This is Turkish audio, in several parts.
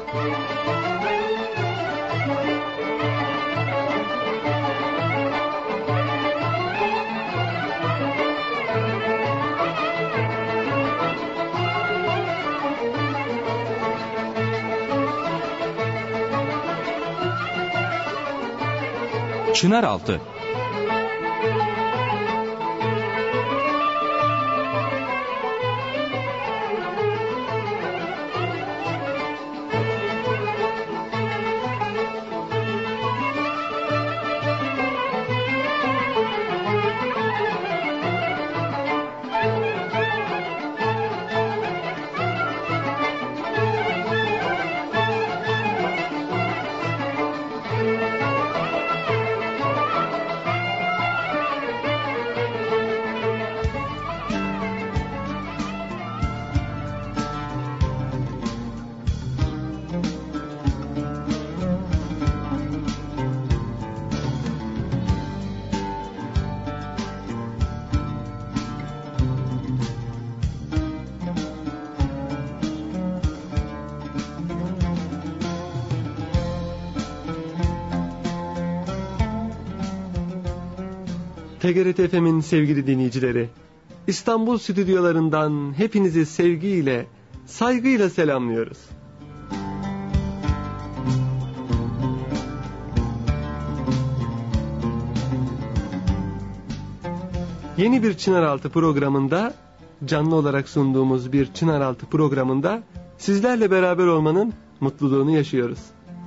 Çınaraltı. TGRT FM'in sevgili dinleyicileri, İstanbul stüdyolarından hepinizi sevgiyle, saygıyla selamlıyoruz. Yeni bir Çınaraltı programında, canlı olarak sunduğumuz bir Çınaraltı programında sizlerle beraber olmanın mutluluğunu yaşıyoruz.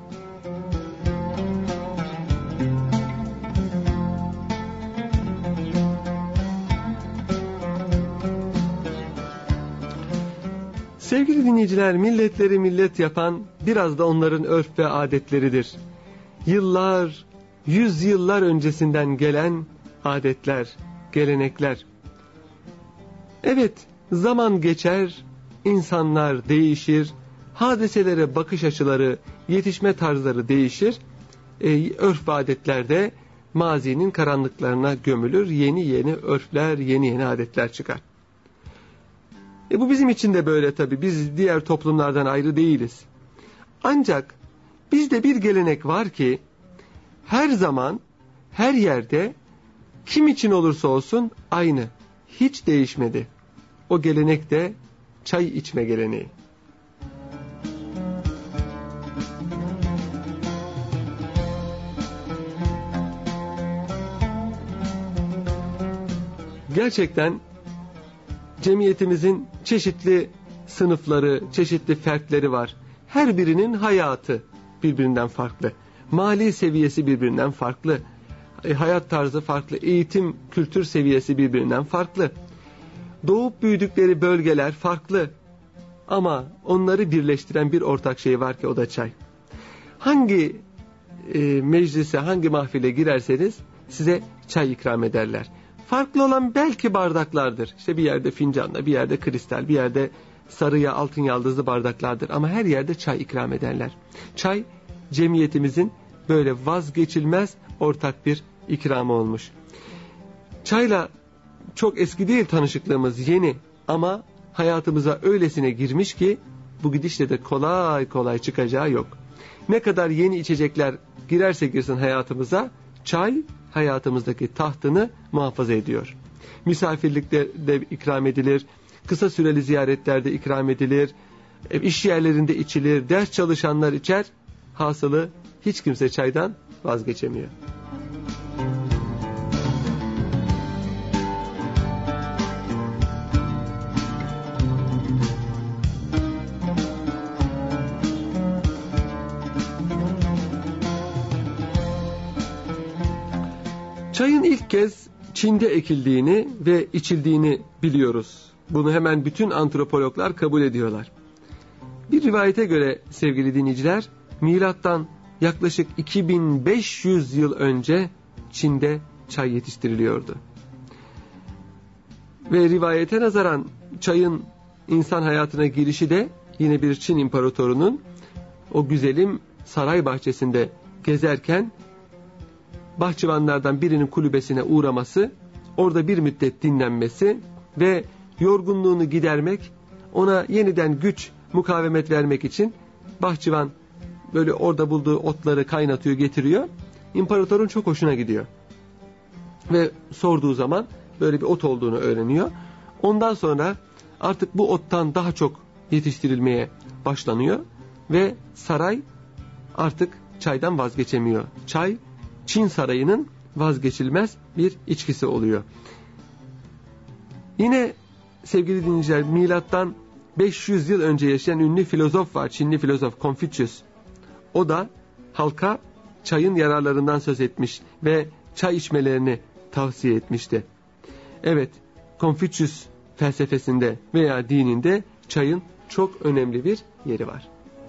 Sevgili dinleyiciler, milletleri millet yapan biraz da onların örf ve adetleridir. Yıllar, yüzyıllar öncesinden gelen adetler, gelenekler. Evet, zaman geçer, insanlar değişir, hadiselere bakış açıları, yetişme tarzları değişir. Örf ve adetler de mazinin karanlıklarına gömülür, yeni yeni örfler, yeni yeni adetler çıkar. Bu bizim için de böyle tabii. Biz diğer toplumlardan ayrı değiliz. Ancak bizde bir gelenek var ki her zaman, her yerde kim için olursa olsun aynı. Hiç değişmedi. O gelenek de çay içme geleneği. Gerçekten cemiyetimizin çeşitli sınıfları, çeşitli fertleri var. Her birinin hayatı birbirinden farklı. Mali seviyesi birbirinden farklı. Hayat tarzı farklı. Eğitim, kültür seviyesi birbirinden farklı. Doğup büyüdükleri bölgeler farklı. Ama onları birleştiren bir ortak şey var ki o da çay. Hangi meclise, hangi mahfile girerseniz size çay ikram ederler. Farklı olan belki bardaklardır. İşte bir yerde fincanla, bir yerde kristal, bir yerde sarıya altın yaldızlı bardaklardır. Ama her yerde çay ikram ederler. Çay cemiyetimizin böyle vazgeçilmez ortak bir ikramı olmuş. Çayla çok eski değil tanışıklığımız, yeni ama hayatımıza öylesine girmiş ki bu gidişle de kolay kolay çıkacağı yok. Ne kadar yeni içecekler girerse girsin hayatımıza, çay hayatımızdaki tahtını muhafaza ediyor. Misafirlikte de ikram edilir, kısa süreli ziyaretlerde ikram edilir, iş yerlerinde içilir, ders çalışanlar içer. Hasılı hiç kimse çaydan vazgeçemiyor. Çayın ilk kez Çin'de ekildiğini ve içildiğini biliyoruz. Bunu hemen bütün antropologlar kabul ediyorlar. Bir rivayete göre sevgili dinleyiciler, milattan yaklaşık 2500 yıl önce Çin'de çay yetiştiriliyordu. Ve rivayete nazaran çayın insan hayatına girişi de yine bir Çin imparatorunun o güzelim saray bahçesinde gezerken bahçıvanlardan birinin kulübesine uğraması, orada bir müddet dinlenmesi ve yorgunluğunu gidermek, ona yeniden güç, mukavemet vermek için bahçıvan böyle orada bulduğu otları kaynatıyor, getiriyor. İmparatorun çok hoşuna gidiyor. Ve sorduğu zaman böyle bir ot olduğunu öğreniyor. Ondan sonra artık bu ottan daha çok yetiştirilmeye başlanıyor ve saray artık çaydan vazgeçemiyor. Çay, Çin sarayının vazgeçilmez bir içkisi oluyor. Yine sevgili dinleyiciler, milattan 500 yıl önce yaşayan ünlü filozof var, Çinli filozof Confucius. O da halka çayın yararlarından söz etmiş ve çay içmelerini tavsiye etmişti. Evet, Confucius felsefesinde veya dininde çayın çok önemli bir yeri var.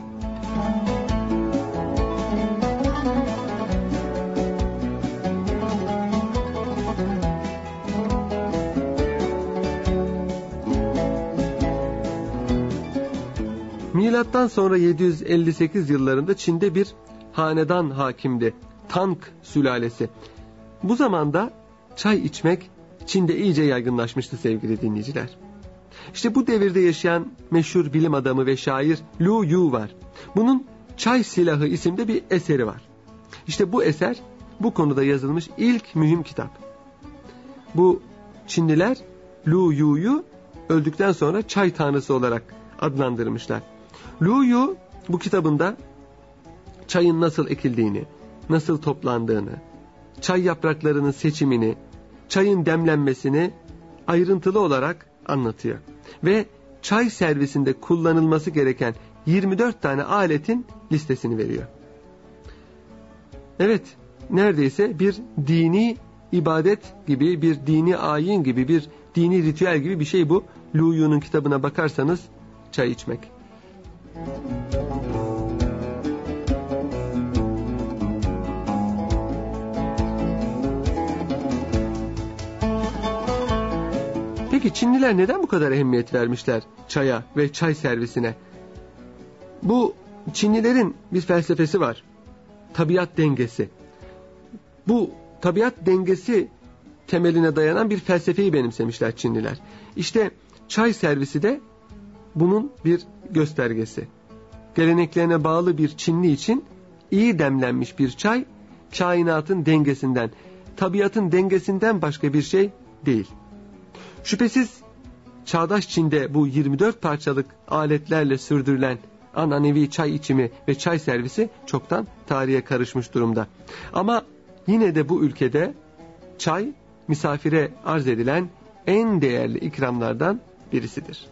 Milattan sonra 758 yıllarında Çin'de bir hanedan hakimdi. Tang sülalesi. Bu zamanda çay içmek Çin'de iyice yaygınlaşmıştı sevgili dinleyiciler. İşte bu devirde yaşayan meşhur bilim adamı ve şair Lu Yu var. Bunun Çay Silahı isimli bir eseri var. İşte bu eser bu konuda yazılmış ilk mühim kitap. Bu Çinliler Lu Yu'yu öldükten sonra çay tanrısı olarak adlandırmışlar. Lu Yu bu kitabında çayın nasıl ekildiğini, nasıl toplandığını, çay yapraklarının seçimini, çayın demlenmesini ayrıntılı olarak anlatıyor. Ve çay servisinde kullanılması gereken 24 tane aletin listesini veriyor. Evet, neredeyse bir dini ibadet gibi, bir dini ayin gibi, bir dini ritüel gibi bir şey bu. Lu Yu'nun kitabına bakarsanız çay içmek. Peki Çinliler neden bu kadar ehemmiyet vermişler çaya ve çay servisine? Bu Çinlilerin bir felsefesi var. Tabiat dengesi. Bu tabiat dengesi temeline dayanan bir felsefeyi benimsemişler Çinliler. İşte çay servisi de bunun bir göstergesi. Geleneklerine bağlı bir Çinli için iyi demlenmiş bir çay, kainatın dengesinden, tabiatın dengesinden başka bir şey değil. Şüphesiz çağdaş Çin'de bu 24 parçalık aletlerle sürdürülen ananevi çay içimi ve çay servisi çoktan tarihe karışmış durumda. Ama yine de bu ülkede çay misafire arz edilen en değerli ikramlardan birisidir.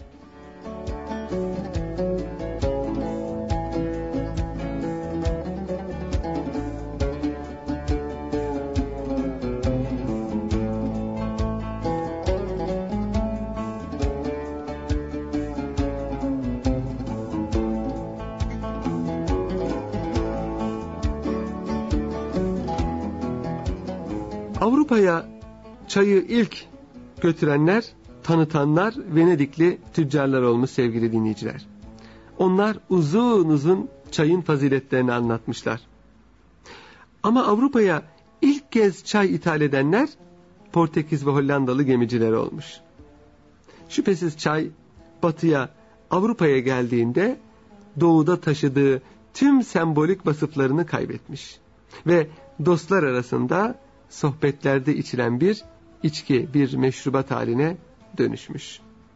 Avrupa'ya çayı ilk götürenler, tanıtanlar Venedikli tüccarlar olmuş sevgili dinleyiciler. Onlar uzun uzun çayın faziletlerini anlatmışlar. Ama Avrupa'ya ilk kez çay ithal edenler Portekiz ve Hollandalı gemiciler olmuş. Şüphesiz çay batıya, Avrupa'ya geldiğinde doğuda taşıdığı tüm sembolik vasıflarını kaybetmiş. Ve dostlar arasında sohbetlerde içilen bir içki, bir meşrubat haline dönüşmüş.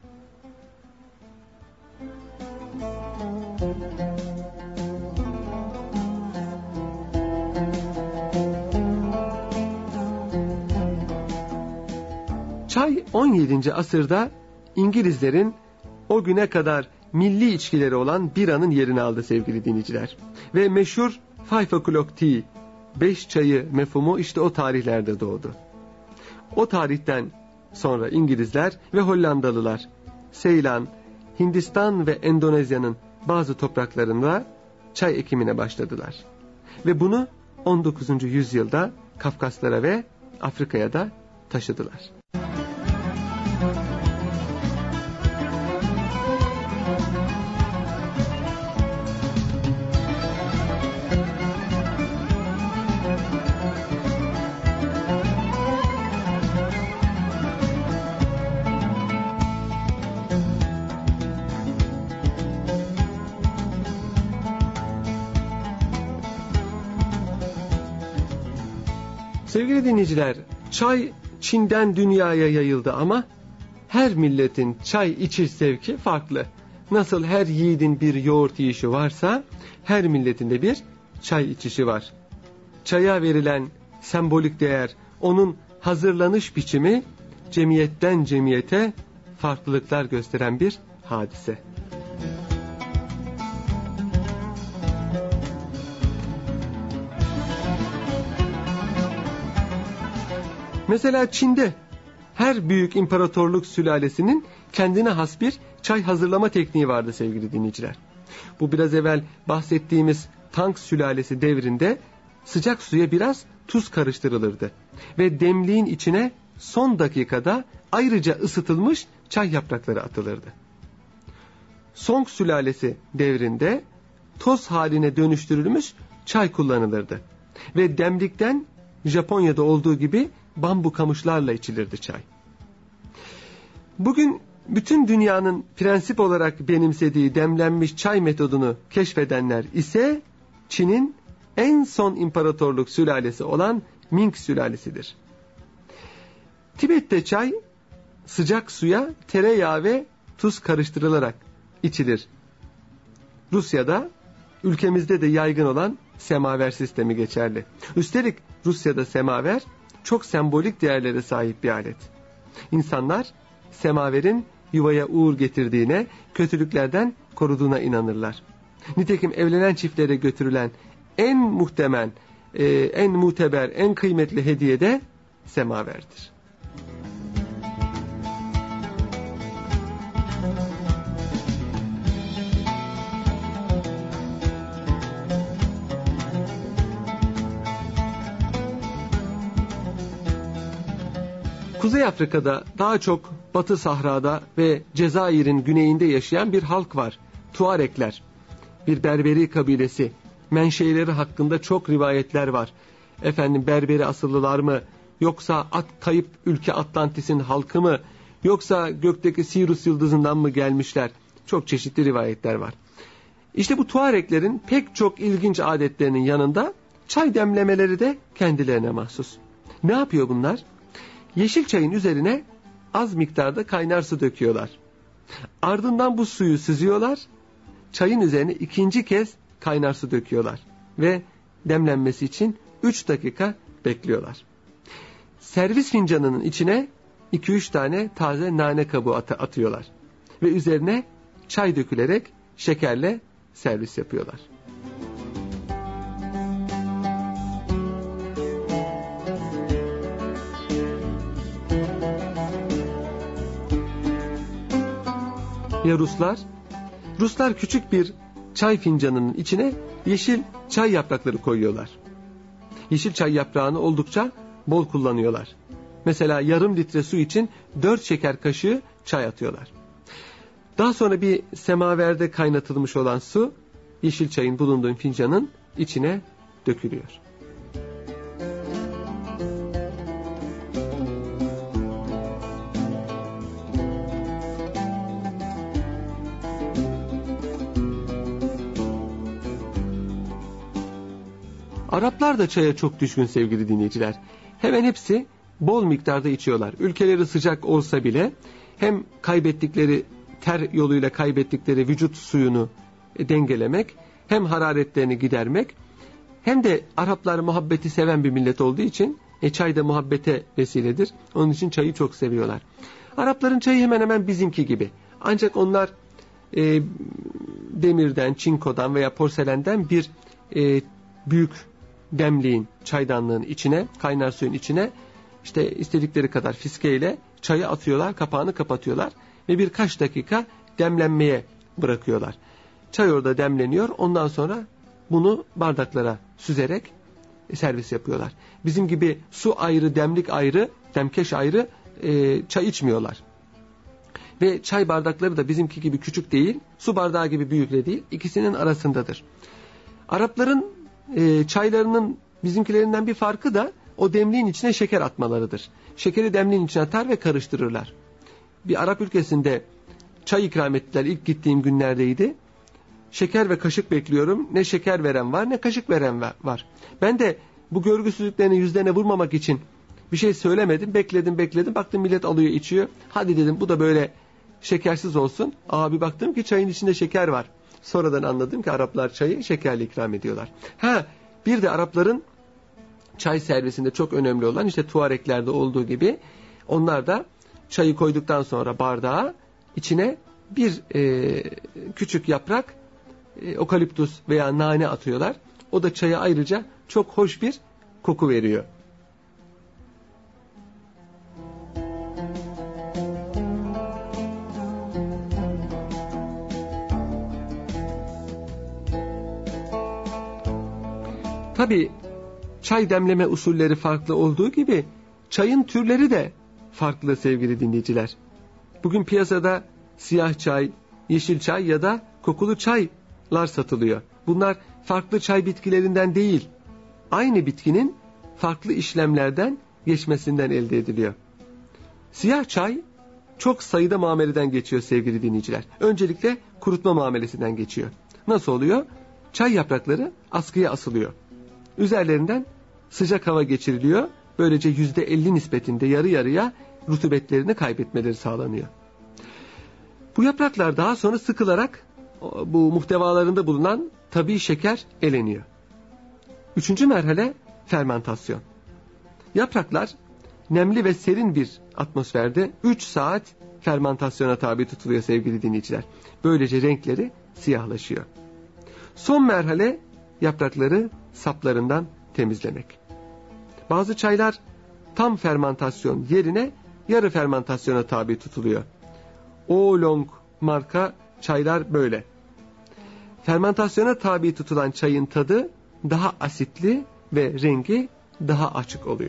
Çay 17. asırda İngilizlerin o güne kadar milli içkileri olan biranın yerini aldı sevgili dinleyiciler. Ve meşhur 5 o'clock tea, 5 çayı mefhumu işte o tarihlerde doğdu. O tarihten sonra İngilizler ve Hollandalılar Seylan, Hindistan ve Endonezya'nın bazı topraklarında çay ekimine başladılar. Ve bunu 19. yüzyılda Kafkaslara ve Afrika'ya da taşıdılar. Sevgili dinleyiciler, çay Çin'den dünyaya yayıldı ama her milletin çay içiş zevki farklı. Nasıl her yiğidin bir yoğurt yiyişi varsa her milletin de bir çay içişi var. Çaya verilen sembolik değer, onun hazırlanış biçimi cemiyetten cemiyete farklılıklar gösteren bir hadise. Mesela Çin'de her büyük imparatorluk sülalesinin kendine has bir çay hazırlama tekniği vardı sevgili dinleyiciler. Bu biraz evvel bahsettiğimiz Tang sülalesi devrinde sıcak suya biraz tuz karıştırılırdı. Ve demliğin içine son dakikada ayrıca ısıtılmış çay yaprakları atılırdı. Song sülalesi devrinde toz haline dönüştürülmüş çay kullanılırdı. Ve demlikten Japonya'da olduğu gibi bambu kamışlarla içilirdi çay. Bugün bütün dünyanın prensip olarak benimsediği demlenmiş çay metodunu keşfedenler ise Çin'in en son imparatorluk sülalesi olan Ming sülalesidir. Tibet'te çay sıcak suya tereyağı ve tuz karıştırılarak içilir. Rusya'da, ülkemizde de yaygın olan semaver sistemi geçerli. Üstelik Rusya'da semaver çok sembolik değerlere sahip bir alet. İnsanlar semaverin yuvaya uğur getirdiğine, kötülüklerden koruduğuna inanırlar. Nitekim evlenen çiftlere götürülen en muhtemel, en muteber, en kıymetli hediye de semaverdir. Kuzey Afrika'da daha çok Batı Sahra'da ve Cezayir'in güneyinde yaşayan bir halk var. Tuarekler. Bir Berberi kabilesi. Menşeileri hakkında çok rivayetler var. Berberi asıllılar mı? Yoksa kayıp ülke Atlantis'in halkı mı? Yoksa gökteki Sirius yıldızından mı gelmişler? Çok çeşitli rivayetler var. İşte bu Tuareklerin pek çok ilginç adetlerinin yanında çay demlemeleri de kendilerine mahsus. Ne yapıyor bunlar? Yeşil çayın üzerine az miktarda kaynar su döküyorlar. Ardından bu suyu süzüyorlar. Çayın üzerine ikinci kez kaynar su döküyorlar. Ve demlenmesi için 3 dakika bekliyorlar. Servis fincanının içine 2-3 tane taze nane kabuğu atıyorlar. Ve üzerine çay dökülerek şekerle servis yapıyorlar. Ya Ruslar? Ruslar küçük bir çay fincanının içine yeşil çay yaprakları koyuyorlar. Yeşil çay yaprağını oldukça bol kullanıyorlar. Mesela yarım litre su için 4 şeker kaşığı çay atıyorlar. Daha sonra bir semaverde kaynatılmış olan su yeşil çayın bulunduğu fincanın içine dökülüyor. Araplar da çaya çok düşkün sevgili dinleyiciler. Hemen hepsi bol miktarda içiyorlar. Ülkeleri sıcak olsa bile hem kaybettikleri ter yoluyla kaybettikleri vücut suyunu dengelemek, hem hararetlerini gidermek, hem de Araplar muhabbeti seven bir millet olduğu için çay da muhabbete vesiledir. Onun için çayı çok seviyorlar. Arapların çayı hemen hemen bizimki gibi. Ancak onlar demirden, çinkodan veya porselenden bir büyük demliğin, çaydanlığın içine, kaynar suyun içine işte istedikleri kadar fiskeyle çayı atıyorlar, kapağını kapatıyorlar ve birkaç dakika demlenmeye bırakıyorlar. Çay orada demleniyor, ondan sonra bunu bardaklara süzerek servis yapıyorlar. Bizim gibi su ayrı, demlik ayrı, demkeş ayrı çay içmiyorlar. Ve çay bardakları da bizimki gibi küçük değil, su bardağı gibi büyük de değil, ikisinin arasındadır. Arapların çaylarının bizimkilerinden bir farkı da o demliğin içine şeker atmalarıdır. Şekeri demliğin içine atar ve karıştırırlar. Bir Arap ülkesinde çay ikram ettiler, ilk gittiğim günlerdeydi. Şeker ve kaşık bekliyorum. Ne şeker veren var ne kaşık veren var. Ben de Bu görgüsüzlüklerini yüzlerine vurmamak için bir şey söylemedim. Bekledim. Baktım millet alıyor içiyor. Hadi dedim bu da böyle şekersiz olsun. Abi baktım ki çayın içinde şeker var. Sonradan anladım ki Araplar çayı şekerle ikram ediyorlar. Bir de Arapların çay servisinde çok önemli olan işte Tuareglerde olduğu gibi onlar da çayı koyduktan sonra bardağa içine bir küçük yaprak okaliptus veya nane atıyorlar. O da çaya ayrıca çok hoş bir koku veriyor. Tabii çay demleme usulleri farklı olduğu gibi çayın türleri de farklı sevgili dinleyiciler. Bugün piyasada siyah çay, yeşil çay ya da kokulu çaylar satılıyor. Bunlar farklı çay bitkilerinden değil, aynı bitkinin farklı işlemlerden geçmesinden elde ediliyor. Siyah çay çok sayıda muameleden geçiyor sevgili dinleyiciler. Öncelikle kurutma muamelesinden geçiyor. Nasıl oluyor? Çay yaprakları askıya asılıyor. Üzerlerinden sıcak hava geçiriliyor. Böylece %50 nispetinde yarı yarıya rutubetlerini kaybetmeleri sağlanıyor. Bu yapraklar daha sonra sıkılarak bu muhtevalarında bulunan tabii şeker eleniyor. 3. merhale fermantasyon. Yapraklar nemli ve serin bir atmosferde 3 saat fermantasyona tabi tutuluyor sevgili dinleyiciler. Böylece renkleri siyahlaşıyor. Son merhale yaprakları saplarından temizlemek. Bazı çaylar tam fermantasyon yerine yarı fermantasyona tabi tutuluyor. Oolong marka çaylar böyle. Fermantasyona tabi tutulan çayın tadı daha asitli ve rengi daha açık oluyor.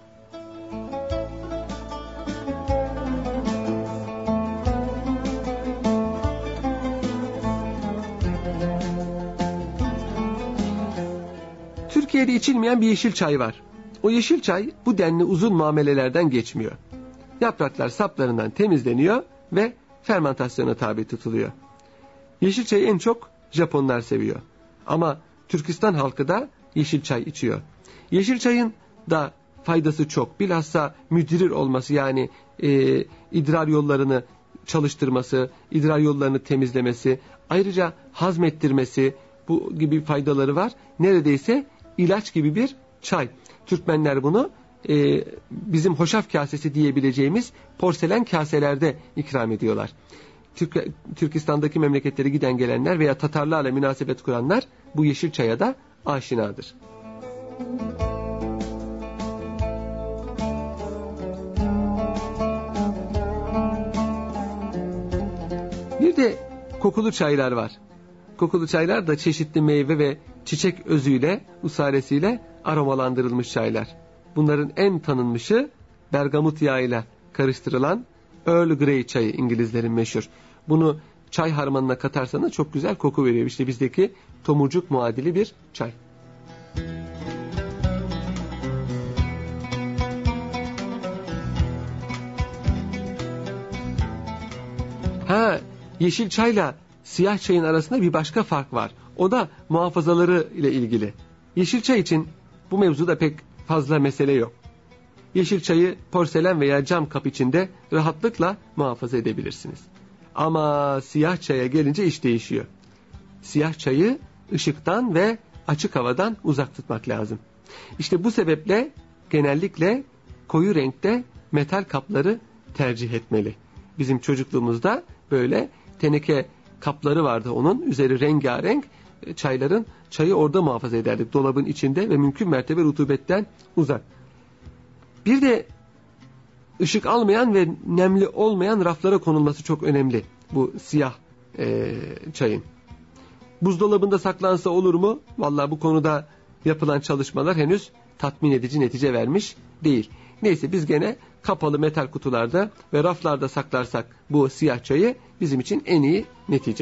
Türkiye'de içilmeyen bir yeşil çay var. O yeşil çay bu denli uzun muamelelerden geçmiyor. Yapraklar saplarından temizleniyor ve fermantasyona tabi tutuluyor. Yeşil çayı en çok Japonlar seviyor. Ama Türkistan halkı da yeşil çay içiyor. Yeşil çayın da faydası çok. Bilhassa müdrir olması, yani idrar yollarını çalıştırması, idrar yollarını temizlemesi, ayrıca hazmettirmesi, bu gibi faydaları var. Neredeyse ilaç gibi bir çay. Türkmenler bunu bizim hoşaf kasesi diyebileceğimiz porselen kaselerde ikram ediyorlar. Türkistan'daki memleketlere giden gelenler veya Tatarlarla münasebet kuranlar bu yeşil çaya da aşinadır. Bir de kokulu çaylar var. Kokulu çaylar da çeşitli meyve ve çiçek özüyle, usalesiyle aromalandırılmış çaylar. Bunların en tanınmışı bergamot yağıyla karıştırılan Earl Grey çayı, İngilizlerin meşhur. Bunu çay harmanına katarsanız çok güzel koku veriyor. İşte bizdeki tomurcuk muadili bir çay. Yeşil çayla siyah çayın arasında bir başka fark var. O da muhafazaları ile ilgili. Yeşil çay için bu mevzuda pek fazla mesele yok. Yeşil çayı porselen veya cam kap içinde rahatlıkla muhafaza edebilirsiniz. Ama siyah çaya gelince iş değişiyor. Siyah çayı ışıktan ve açık havadan uzak tutmak lazım. İşte bu sebeple genellikle koyu renkte metal kapları tercih etmeli. Bizim çocukluğumuzda böyle teneke kapları vardı, onun üzeri rengarenk, çayı orada muhafaza ederdik. Dolabın içinde ve mümkün mertebe rutubetten uzak. Bir de ışık almayan ve nemli olmayan raflara konulması çok önemli bu siyah çayın. Buzdolabında saklansa olur mu? Vallahi bu konuda yapılan çalışmalar henüz tatmin edici netice vermiş değil. Neyse, biz gene kapalı metal kutularda ve raflarda saklarsak bu siyah çayı bizim için en iyi netice.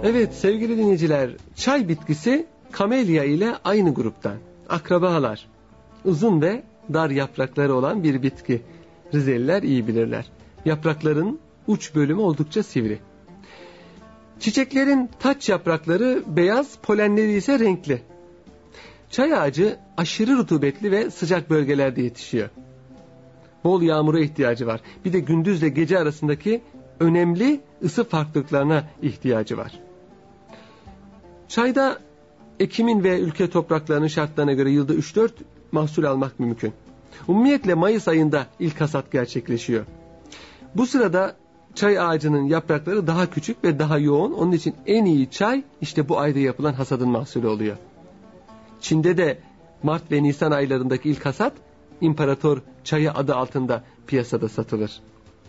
Evet sevgili dinleyiciler, çay bitkisi kamelya ile aynı gruptan. Akrabalar. Uzun ve dar yaprakları olan bir bitki. Rizeliler iyi bilirler. Yaprakların uç bölümü oldukça sivri. Çiçeklerin taç yaprakları beyaz, polenleri ise renkli. Çay ağacı aşırı rutubetli ve sıcak bölgelerde yetişiyor. Bol yağmura ihtiyacı var. Bir de gündüzle gece arasındaki önemli ısı farklılıklarına ihtiyacı var. Çayda ekimin ve ülke topraklarının şartlarına göre yılda 3-4 mahsul almak mümkün. Umumiyetle Mayıs ayında ilk hasat gerçekleşiyor. Bu sırada çay ağacının yaprakları daha küçük ve daha yoğun. Onun için en iyi çay işte bu ayda yapılan hasadın mahsulü oluyor. Çin'de de Mart ve Nisan aylarındaki ilk hasat İmparator Çayı adı altında piyasada satılır.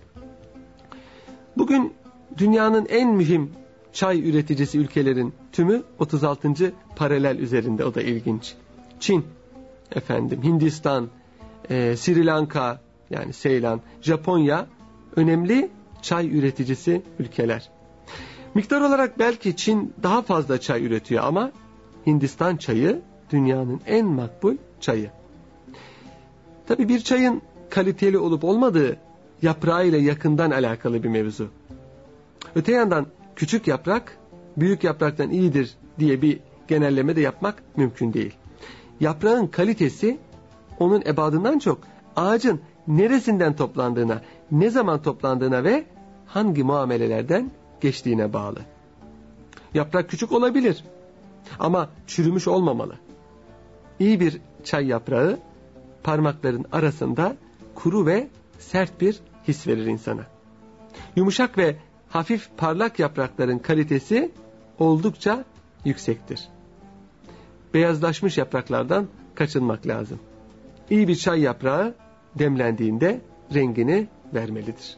Bugün dünyanın en mühim çay üreticisi ülkelerin tümü 36. paralel üzerinde. O da ilginç. Çin, Hindistan, Sri Lanka yani Seylan, Japonya önemli çay üreticisi ülkeler. Miktar olarak belki Çin daha fazla çay üretiyor ama Hindistan çayı dünyanın en makbul çayı. Tabii bir çayın kaliteli olup olmadığı yaprağıyla yakından alakalı bir mevzu. Öte yandan küçük yaprak büyük yapraktan iyidir diye bir genelleme de yapmak mümkün değil. Yaprağın kalitesi onun ebadından çok ağacın neresinden toplandığına, ne zaman toplandığına ve hangi muamelelerden geçtiğine bağlı. Yaprak küçük olabilir ama çürümüş olmamalı. İyi bir çay yaprağı parmakların arasında kuru ve sert bir his verir insana. Yumuşak ve hafif parlak yaprakların kalitesi oldukça yüksektir. Beyazlaşmış yapraklardan kaçınmak lazım. İyi bir çay yaprağı demlendiğinde rengini vermelidir.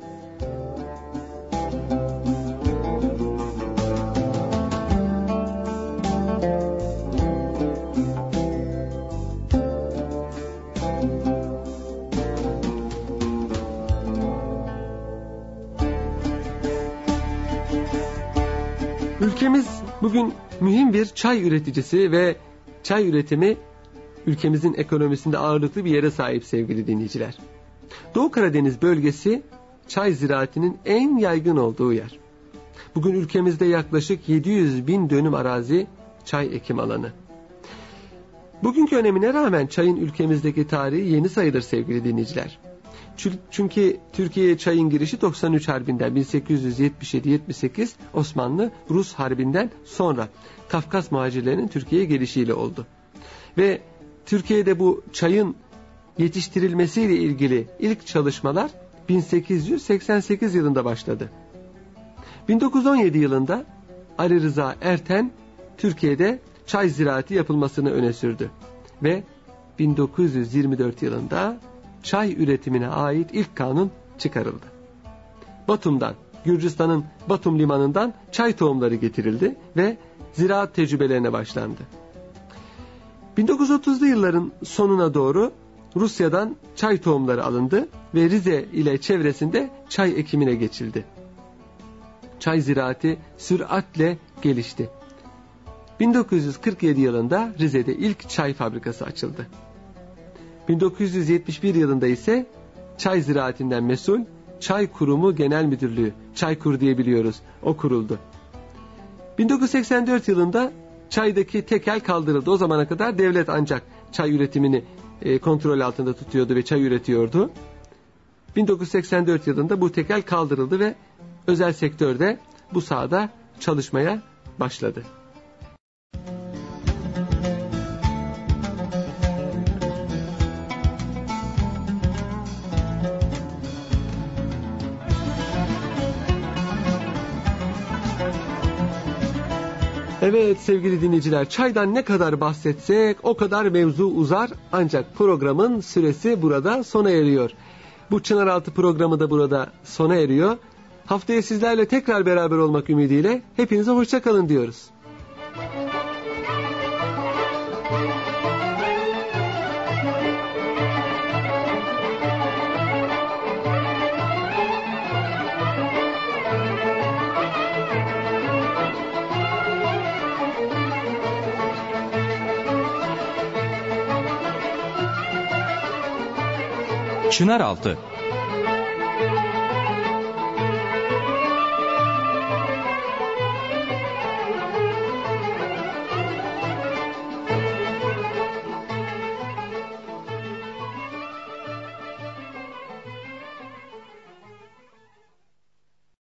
Ülkemiz bugün mühim bir çay üreticisi ve çay üretimi ülkemizin ekonomisinde ağırlıklı bir yere sahip sevgili dinleyiciler. Doğu Karadeniz bölgesi çay ziraatinin en yaygın olduğu yer. Bugün ülkemizde yaklaşık 700 bin dönüm arazi çay ekim alanı. Bugünkü önemine rağmen çayın ülkemizdeki tarihi yeni sayılır sevgili dinleyiciler. Çünkü Türkiye'ye çayın girişi 93 Harbi'nden 1877-78 Osmanlı-Rus Harbi'nden sonra Kafkas muhacirlerinin Türkiye'ye gelişiyle oldu. Ve Türkiye'de bu çayın yetiştirilmesiyle ilgili ilk çalışmalar 1888 yılında başladı. 1917 yılında Ali Rıza Erten Türkiye'de çay ziraati yapılmasını öne sürdü. Ve 1924 yılında çay üretimine ait ilk kanun çıkarıldı. Batum'dan, Gürcistan'ın Batum limanından çay tohumları getirildi ve ziraat tecrübelerine başlandı. 1930'lu yılların sonuna doğru Rusya'dan çay tohumları alındı ve Rize ile çevresinde çay ekimine geçildi. Çay ziraati süratle gelişti. 1947 yılında Rize'de ilk çay fabrikası açıldı. 1971 yılında ise çay ziraatinden mesul Çay Kurumu Genel Müdürlüğü, Çaykur diye biliyoruz, o kuruldu. 1984 yılında çaydaki tekel kaldırıldı. O zamana kadar devlet ancak çay üretimini kontrol altında tutuyordu ve çay üretiyordu. 1984 yılında bu tekel kaldırıldı ve özel sektörde bu sahada çalışmaya başladı. Evet sevgili dinleyiciler, çaydan ne kadar bahsetsek o kadar mevzu uzar ancak programın süresi burada sona eriyor. Bu Çınaraltı programı da burada sona eriyor. Haftaya sizlerle tekrar beraber olmak ümidiyle hepinize hoşça kalın diyoruz. Çınaraltı